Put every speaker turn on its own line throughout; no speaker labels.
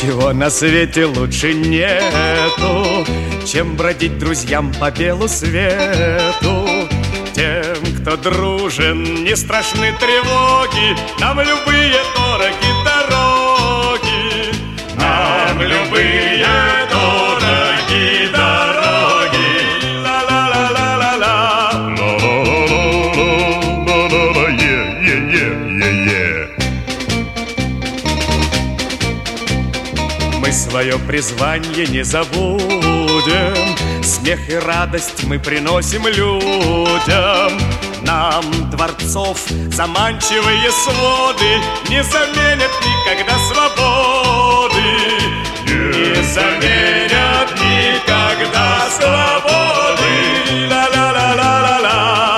Ничего на свете лучше нету, чем бродить друзьям по белу свету. Тем, кто дружен, не страшны тревоги, нам любые дороги дороги. Нам любые дороги дороги. Ла-ла-ла-ла-ла-ла. Мы свое призвание не забудем, смех и радость мы приносим людям. Нам дворцов заманчивые своды не заменят никогда свободы. Не заменят никогда свободы. Ла-ла-ла-ла-ла-ла.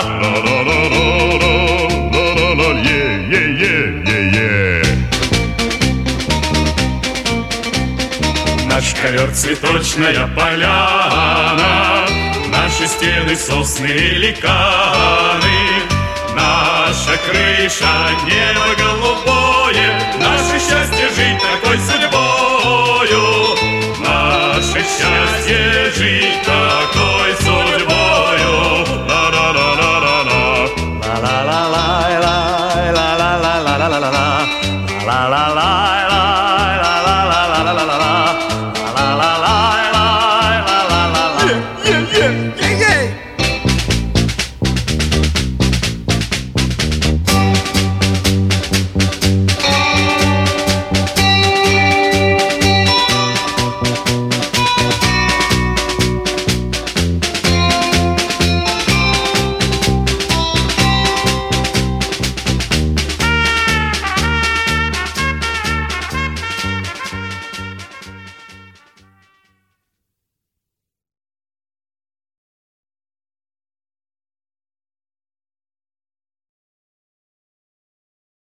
Наш ковер цветочная поляна, наши стены сосны и ликаны, наша крыша небо голубое, наше счастье жить такой судьбою, наше счастье жить такой судьбою. Ла-ла-ла-ла-ла-ла. Ла-ла-ла-ла-ла-ла-ла-ла-ла-ла-ла-ла.